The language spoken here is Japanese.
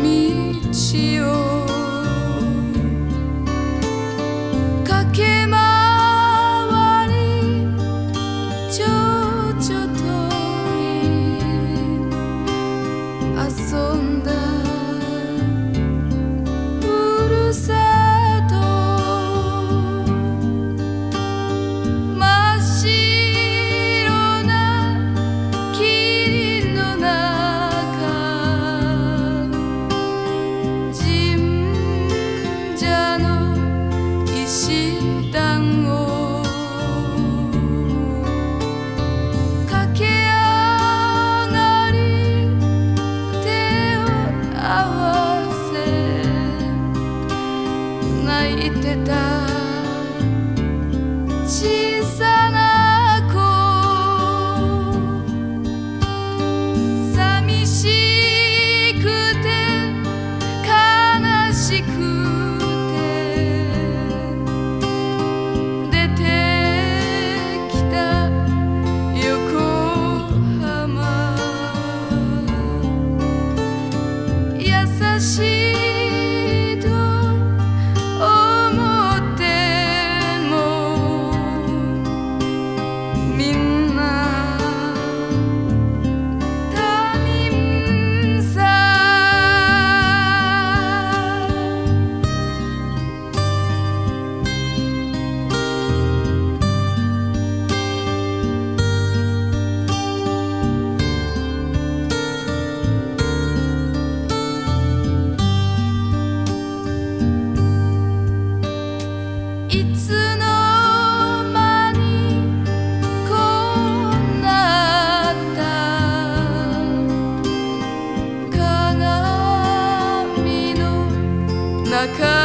を駆け回りちょちょと遊んだふるさと真っ白な霧の中神社の石段を駆け上がり手を合わせ泣いてた小さな子寂しくて悲しくて出てきた横浜優しいと思ってもみんな他人さいつの間にこうなった鏡の中